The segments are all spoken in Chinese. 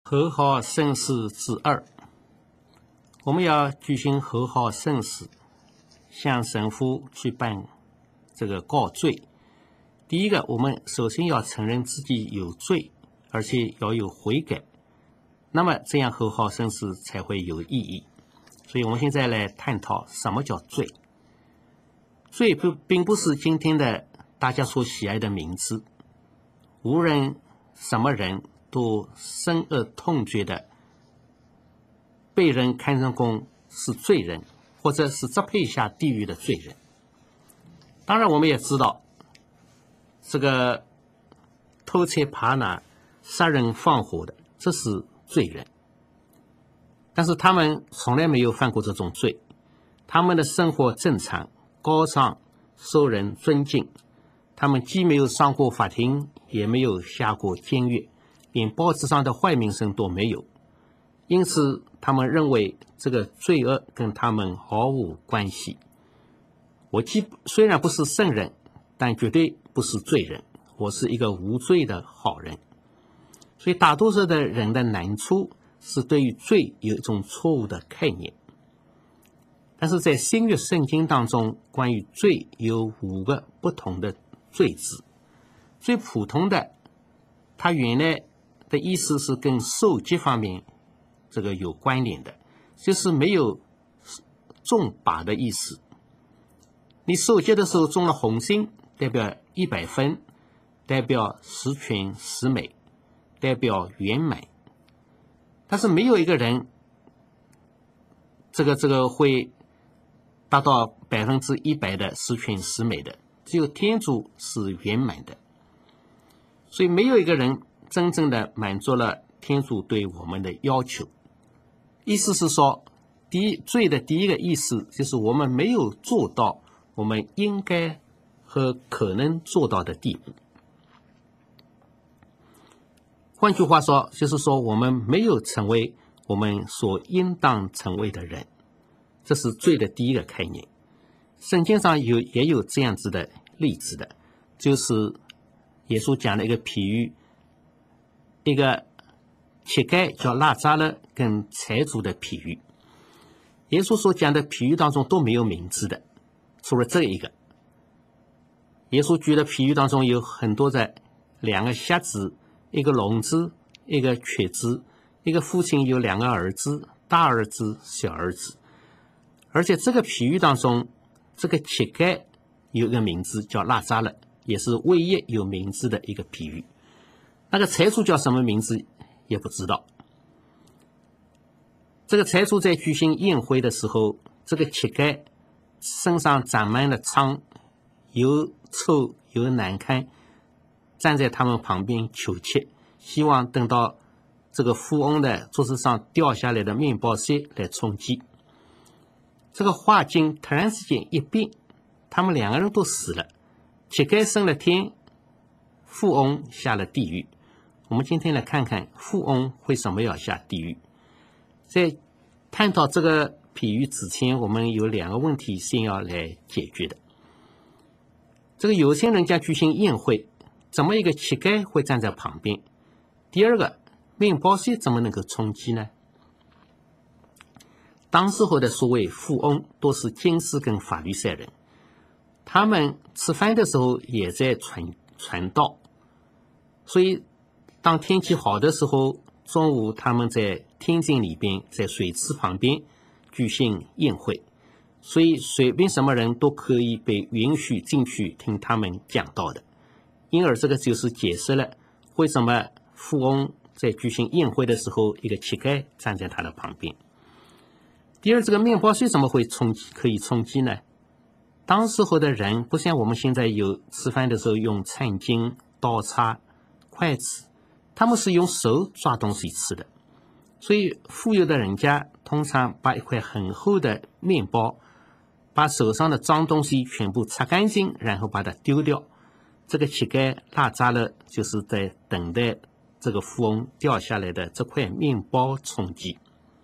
和好圣事之二，我们要举行和好圣事，向神父去办这个告罪。第一个，我们首先要承认自己有罪，而且要有悔改，那么这样和好圣事才会有意义。所以我们现在来探讨什么叫罪。罪并不是今天的大家所喜爱的名字，无论什么人都深恶痛绝的被人看成功是罪人，或者是支配下地狱的罪人。当然我们也知道，这个偷窃扒拿、杀人放火的，这是罪人，但是他们从来没有犯过这种罪，他们的生活正常高尚，受人尊敬，他们既没有上过法庭，也没有下过监狱，连报纸上的坏名声都没有，因此他们认为这个罪恶跟他们毫无关系。我虽然不是圣人，但绝对不是罪人，我是一个无罪的好人。所以大多数的人的难处是对于罪有一种错误的概念。但是在新约圣经当中，关于罪有5个不同的罪字。最普通的，它原来的意思是跟受劫方面这个有关联的，就是没有中靶的意思。你受劫的时候中了红心，代表100分，代表十全十美，代表圆满。但是没有一个人这个会达到100%的十全十美的，只有天主是圆满的。所以没有一个人真正的满足了天主对我们的要求。意思是说，罪的第一个意思就是我们没有做到我们应该和可能做到的地步。换句话说，就是说我们没有成为我们所应当成为的人，这是罪的第一个概念。圣经上也有这样子的例子的，就是耶稣讲了一个比喻，一个乞丐叫拉扎勒跟财主的比喻。耶稣所讲的比喻当中都没有名字的，除了这一个。耶稣举的比喻当中有很多的2个瞎子，一个聋子，一个瘸子，一个父亲有2个儿子，大儿子小儿子。而且这个比喻当中，这个乞丐有一个名字叫拉扎勒，也是唯一有名字的一个比喻。那个财主叫什么名字也不知道。这个财主在举行宴会的时候，这个乞丐身上长满了疮，又臭又难看，站在他们旁边求乞，希望等到这个富翁的桌子上掉下来的面包屑来充饥。这个画境突然之间一变，他们2个人都死了，乞丐升了天，富翁下了地狱。我们今天来看看富翁为什么要下地狱。在探讨这个比喻之前，我们有2个问题先要来解决的。这个有钱人家举行宴会，怎么一个乞丐会站在旁边？第二个，面包屑怎么能够充饥呢？当时候的所谓富翁都是经师跟法律赛人，他们吃饭的时候也在传道，所以当天气好的时候，中午他们在天井里边，在水池旁边举行宴会，所以随便什么人都可以被允许进去听他们讲道的。因而这个就是解释了为什么富翁在举行宴会的时候，一个乞丐站在他的旁边。第二，这个面包屑怎么会可以充饥呢？当时候的人不像我们现在有吃饭的时候用餐巾、刀叉、筷子，他们是用手抓东西吃的。所以富有的人家通常把一块很厚的面包，把手上的脏东西全部擦干净，然后把它丢掉。这个乞丐拉扎勒就是在等待这个富翁掉下来的这块面包充饥。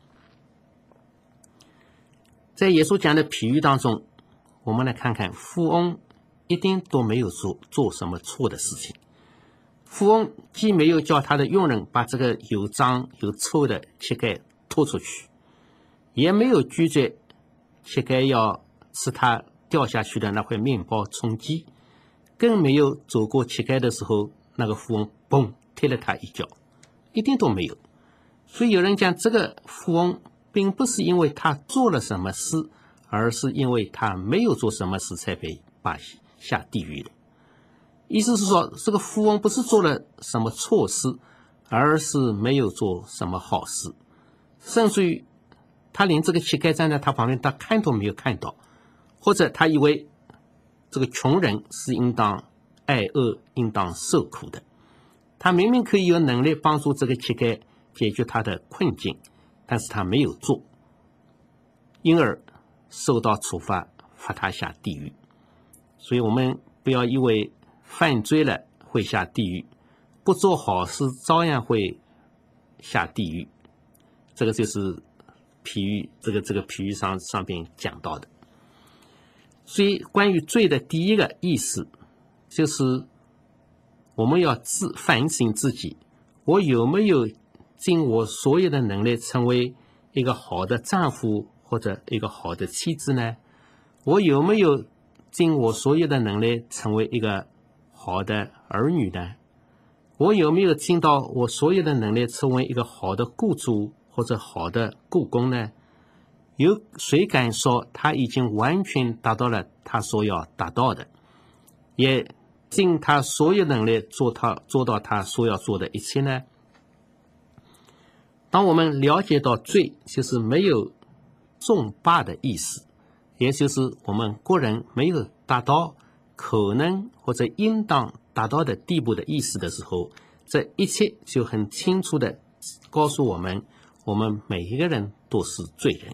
在耶稣讲的比喻当中，我们来看看富翁一定都没有做什么错的事情。 富翁既没有叫他的佣人把这个有脏有臭的乞丐拖出去，也没有拒绝乞丐要吃他掉下去的那块面包充饥，更没有走过乞丐的时候，那个富翁嘣踢了他一脚，一点都没有。所以有人讲，这个富翁并不是因为他做了什么事，而是因为他没有做什么事才被把下地狱的。意思是说，这个富翁不是做了什么错事，而是没有做什么好事，甚至于他连这个乞丐站在他旁边，他看都没有看到，或者他以为这个穷人是应当挨饿、应当受苦的。他明明可以有能力帮助这个乞丐解决他的困境，但是他没有做，因而受到处罚，罚他下地狱。所以我们不要以为犯罪了会下地狱，不做好事照样会下地狱。这个就是譬喻，这个譬喻上边讲到的。所以关于罪的第一个意思，就是我们要反省自己，我有没有尽我所有的能力成为一个好的丈夫或者一个好的妻子呢？我有没有尽我所有的能力成为一个好的儿女呢？我有没有尽到我所有的能力成为一个好的雇主或者好的雇工呢？有谁敢说他已经完全达到了他所要达到的，也尽他所有能力做到他所要做的一切呢？当我们了解到罪就是没有重霸的意思，也就是我们个人没有达到可能或者应当达到的地步的意思的时候，这一切就很清楚的告诉我们，我们每一个人都是罪人。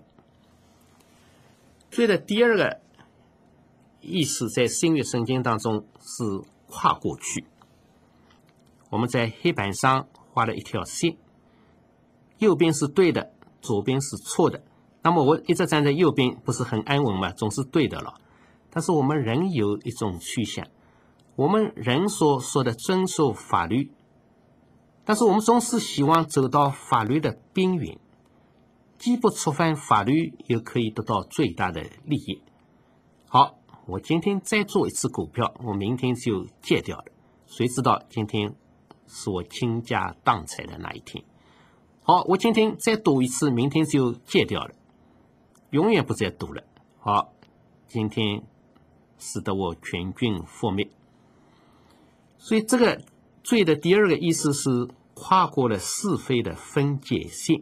罪的第二个意思在新约圣经当中是跨过去。我们在黑板上画了一条线，右边是对的，左边是错的。那么我一直站在右边，不是很安稳吗？总是对的了。但是我们人有一种趋向，我们人所说的遵守法律，但是我们总是希望走到法律的边缘，既不触犯法律，又可以得到最大的利益。好，我今天再做一次股票，我明天就戒掉了。谁知道今天是我倾家荡产的那一天。好，我今天再赌一次，明天就戒掉了，永远不再赌了。好，今天使得我全军覆灭。所以这个罪的第二个意思是跨过了是非的分界线。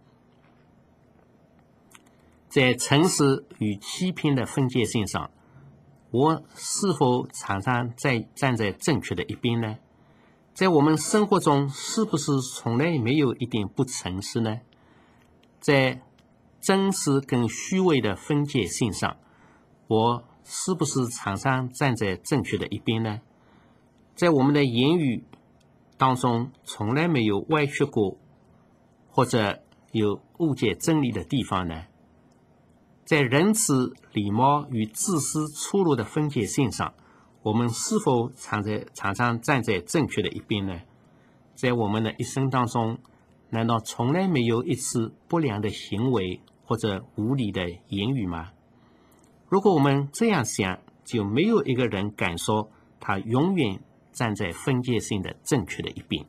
在诚实与欺骗的分界线上，我是否常常站在正确的一边呢？在我们生活中，是不是从来没有一点不诚实呢？在真实跟虚伪的分界线上，我是不是常常站在正确的一边呢？在我们的言语当中，从来没有歪曲过，或者有误解真理的地方呢？在仁慈、礼貌与自私出入的分界线上，我们是否常常站在正确的一边呢？在我们的一生当中，难道从来没有一次不良的行为或者无理的言语吗？如果我们这样想，就没有一个人敢说他永远站在分界线的正确的一边。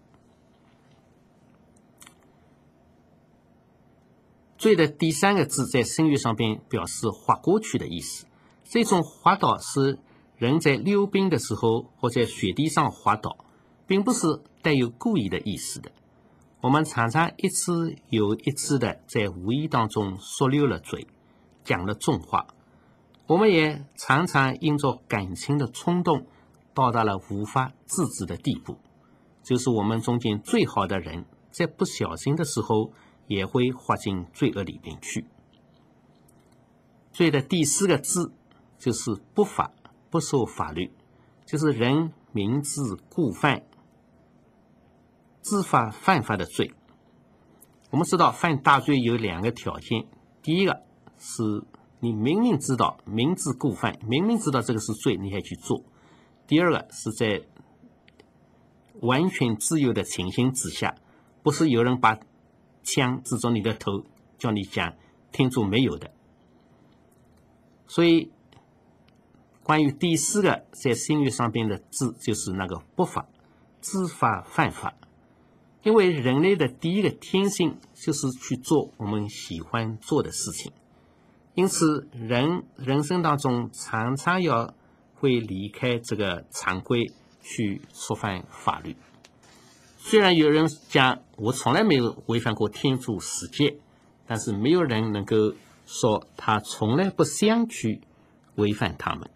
罪的第三个字在圣约上边表示划过去的意思。这种滑倒是人在溜冰的时候或在雪地上滑倒，并不是带有故意的意思的。我们常常一次又一次的在无意当中说溜了嘴，讲了重话。我们也常常因着感情的冲动，到达了无法制止的地步。就是我们中间最好的人，在不小心的时候也会滑进罪恶里面去。罪的第四个字就是不法，不受法律，就是人明知故犯、知法犯法的罪。我们知道犯大罪有两个条件，第一个是你明明知道，明知故犯，明明知道这个是罪，你还去做。第二个是在完全自由的情形之下，不是有人把枪指着你的头，叫你讲天主没有的。所以关于第4个在新约上边的字，就是那个不法，知法犯法。因为人类的第一个天性就是去做我们喜欢做的事情，因此人生当中常常会离开这个常规去触犯法律。虽然有人讲我从来没有违反过天主10诫，但是没有人能够说他从来不想去违反他们。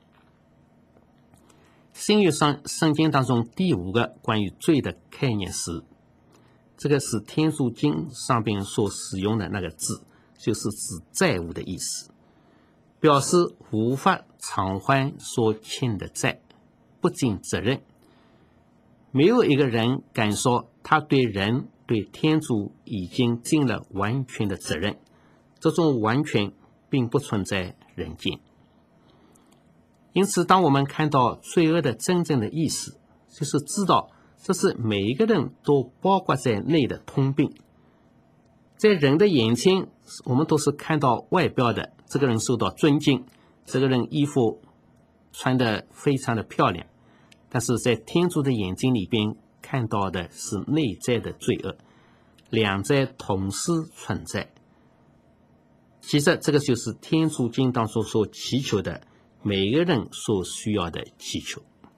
新约圣经当中第5个关于罪的概念是，这个是天主经上边所使用的那个字，就是指债务的意思，表示无法偿还所欠的债，不尽责任。没有一个人敢说他对天主已经尽了完全的责任，这种完全并不存在人间。因此当我们看到罪恶的真正的意思，就是知道这是每一个人都包括在内的通病。在人的眼前，我们都是看到外表的，这个人受到尊敬，这个人衣服穿得非常的漂亮，但是在天主的眼睛里边看到的是内在的罪恶，两者同时存在。其实这个就是天主经当中所祈求的，每个人所需要的祈求。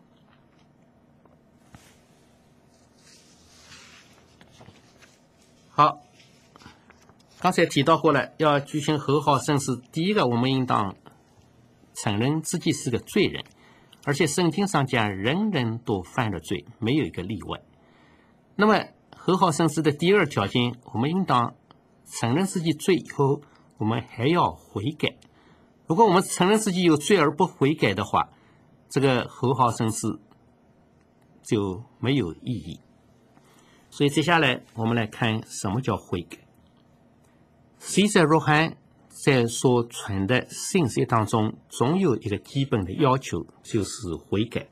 好，刚才提到过了，要举行和好圣事，第一个我们应当承认自己是个罪人，而且圣经上讲人人都犯了罪，没有一个例外。那么和好圣事的第2条件，我们应当承认自己罪以后，我们还要悔改。如果我们承认自己有罪而不悔改的话，这个和好圣事就没有意义。所以接下来我们来看什么叫悔改。洗者若翰在所传的信息当中，总有一个基本的要求，就是悔改。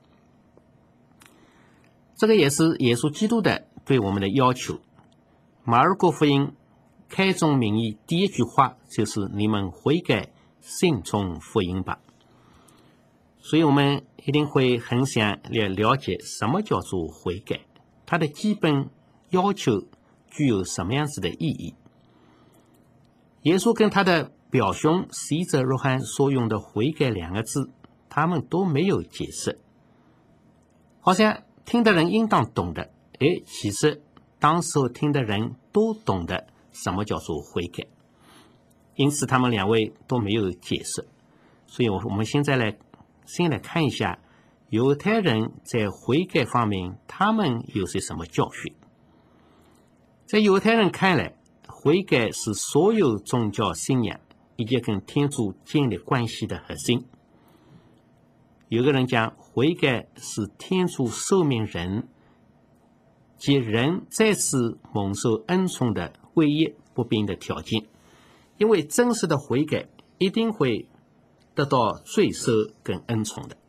这个也是耶稣基督的对我们的要求。马尔谷福音开宗明义第1句话就是你们悔改，信从福音吧。所以我们一定会很想了解什么叫做悔改，它的基本要求具有什么样子的意义。耶稣跟他的表兄洗者若翰所用的悔改2个字，他们都没有解释，好像听的人应当懂的，其实当时候听的人都懂得什么叫做悔改，因此他们2位都没有解释。所以我们先来看一下犹太人在悔改方面他们有些什么教训。在犹太人看来，悔改是所有宗教信仰以及跟天主建立关系的核心。有个人讲，悔改是天主赦免人及人再次蒙受恩宠的唯一不变的条件，因为真实的悔改一定会得到罪赦跟恩宠的。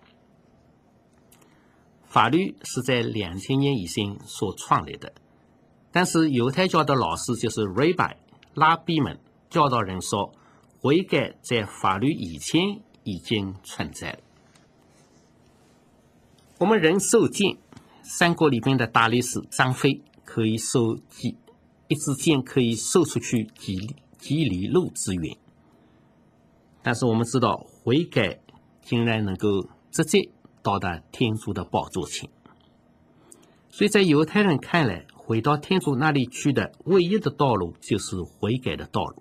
法律是在2000年以前所创立的，但是犹太教的老师就是 Rabbi 拉比们教导人说，悔改在法律以前已经存在了。我们人受剑，三国里面的大力士张飞可以受击，一支箭可以射出去几里路之远，但是我们知道悔改竟然能够直接到达天主的宝座前。所以在犹太人看来，回到天主那里去的唯一的道路就是悔改的道路。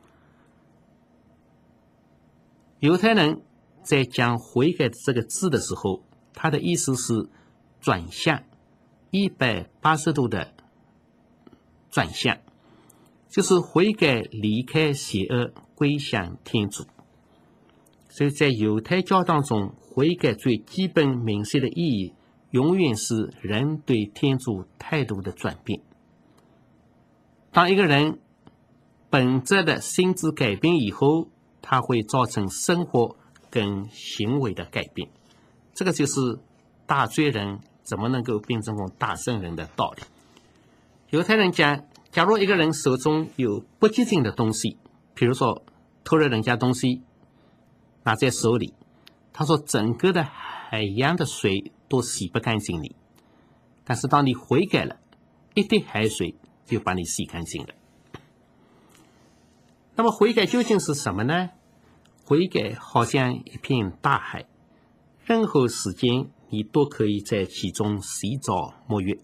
犹太人在讲悔改这个字的时候，他的意思是转向，180度的转向，就是悔改离开邪恶，归向天主。所以在犹太教当中，悔改最基本明显的意义永远是人对天主态度的转变。当一个人本质的心智改变以后，它会造成生活跟行为的改变，这个就是大罪人怎么能够变成大圣人的道理？犹太人讲，假如一个人手中有不洁净的东西，比如说偷了人家东西拿在手里，他说整个的海洋的水都洗不干净你，但是当你悔改了，一滴海水就把你洗干净了。那么悔改究竟是什么呢？悔改好像一片大海，任何时间你都可以在其中洗澡沐浴，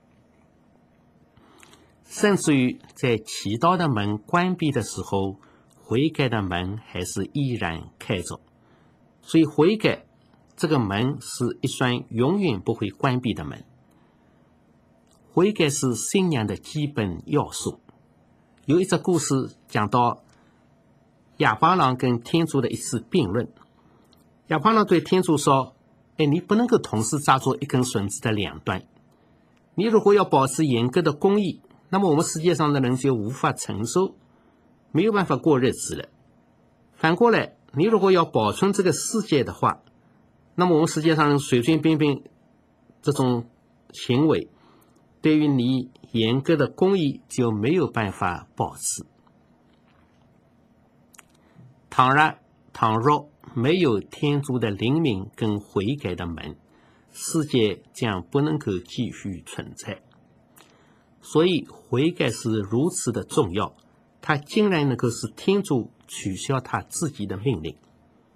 甚至于在祈祷的门关闭的时候，悔改的门还是依然开着。所以悔改这个门是一扇永远不会关闭的门。悔改是信仰的基本要素。有一则故事讲到亚巴郎跟天主的一次辩论。亚巴郎对天主说，你不能够同时抓住一根绳子的两端。你如果要保持严格的公义，那么我们世界上的人就无法承受，没有办法过日子了。反过来，你如果要保存这个世界的话，那么我们世界上人随随便便这种行为，对于你严格的公义就没有办法保持。倘若没有天主的灵敏跟悔改的门，世界将不能够继续存在。所以悔改是如此的重要，它竟然能够使天主取消他自己的命令。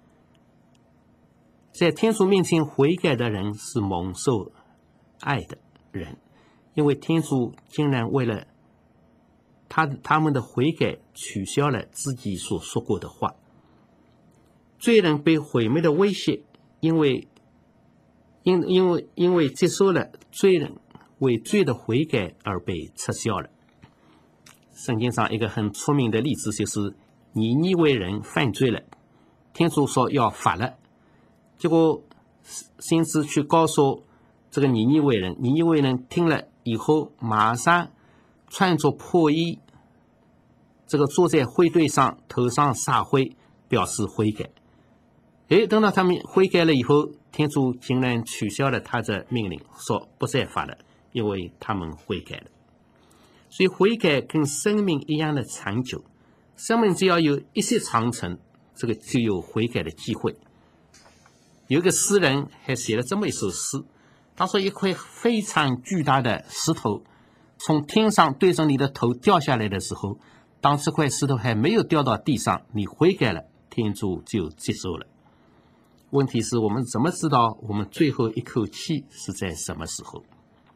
在天主面前悔改的人是蒙受爱的人，因为天主竟然为了他们的悔改取消了自己所说过的话。罪人被毁灭的威胁，因为接受了罪人为罪的悔改而被撤销了。圣经上一个很出名的例子就是尼尼微人犯罪了，天主说要罚了，结果先知去告诉这个尼尼微人，尼尼微人听了以后马上穿着破衣，这个坐在灰堆上，头上撒灰，表示悔改。等到他们悔改了以后，天主竟然取消了他的命令，说不再罚了，因为他们悔改了。所以悔改跟生命一样的长久，生命只要有一些长程，这个就有悔改的机会。有一个诗人还写了这么一首诗，他说一块非常巨大的石头从天上对着你的头掉下来的时候，当这块石头还没有掉到地上，你悔改了，天主就接受了。问题是我们怎么知道我们最后一口气是在什么时候？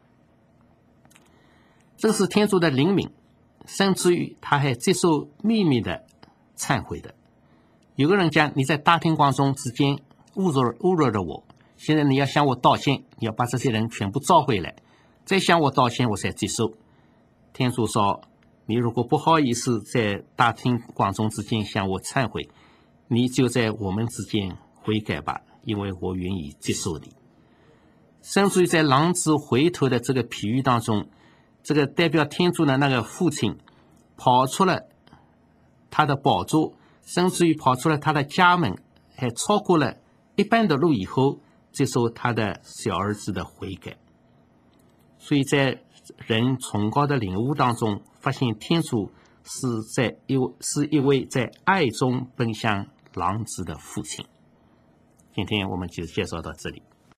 这是天主的灵敏，甚至于他还接受秘密的忏悔的。有个人讲，你在大庭广众之间侮辱了我，现在你要向我道歉，你要把这些人全部召回来，再向我道歉，我才接受。天主说，你如果不好意思在大庭广众之间向我忏悔，你就在我们之间悔改吧，因为我愿意接受你。甚至于在狼子回头的这个比喻当中，这个代表天主的那个父亲跑出了他的宝座，甚至于跑出了他的家门，还超过了一半的路以后，接受他的小儿子的悔改。所以在人崇高的领悟当中，发现天主是一位在爱中奔向狼子的父亲。今天我们就介绍到这里。